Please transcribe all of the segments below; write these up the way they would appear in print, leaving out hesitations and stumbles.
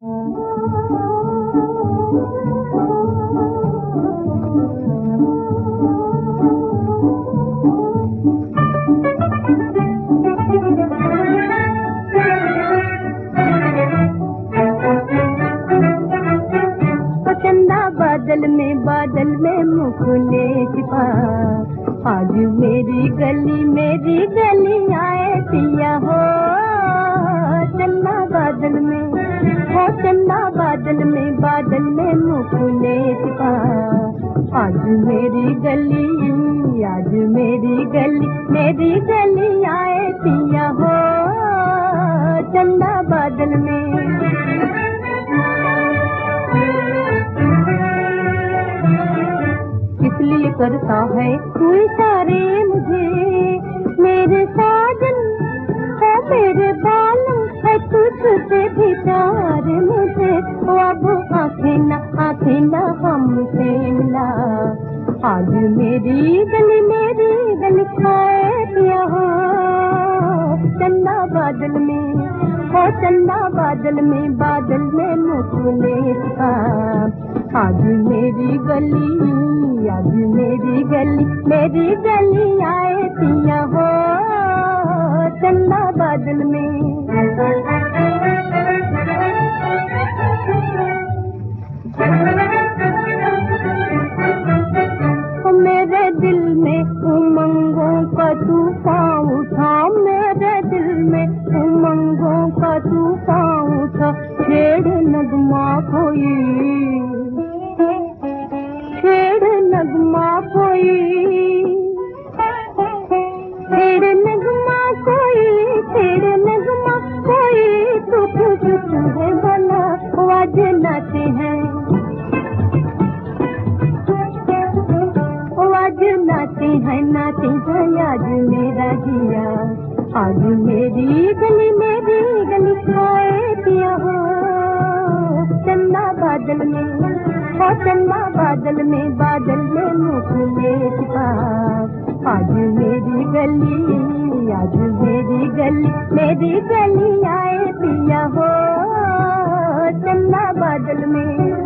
बादल में मुखले छिपा, आज मेरी गली आए पिया हो। चन्ना बादल में हो, चन्ना बादल में मुखले छिपा, आज मेरी गली आए पिया हो। चन्ना बादल में इसलिए करता है तू इशारे मुझे, मेरे साजन है मेरे बालों है तुझसे भी प्यार मुझे। अब आँखें न हमसे मिला, आज मेरी गली खाए पिया हो। चन्ना बादल में हो, चन्ना बादल में मुखले छिपा, आज मेरी गली आए पिया हो। चन्ना बादल में मेरे दिल में उमंगों का तूफान उठा, मेरे दिल में उमंगों का तूफान उठा। छेड़ नगमा कोई, छेड़ नगमा कोई, छेड़ नगमा कोई, छेड़ नगमा कोई। दुख है भला आज नाचे हैं, नाचे हैं आज मेरा जिया, आज मेरी गली खाए पिया हो। चन्ना बादल में हो, चन्ना बादल में मुखले छिपा, आज मेरी गली आए पिया हो। चन्ना बादल में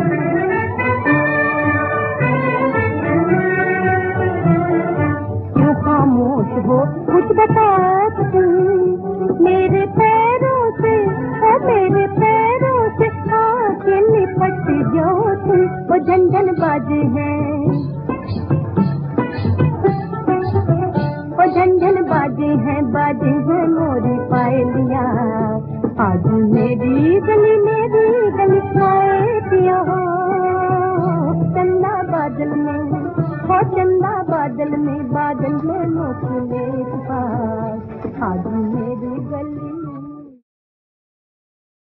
खामोश हो कुछ बता तू, मेरे पैरों से आके लिपट जाओ तुम। वो झंझन बाजे हैं, वो झंझन बाजे हैं मोरी पायलिया, आज मेरी गली खाए पिया हो। चन्ना बादल में हो, चन्ना बादल में मुखले छिपा, आज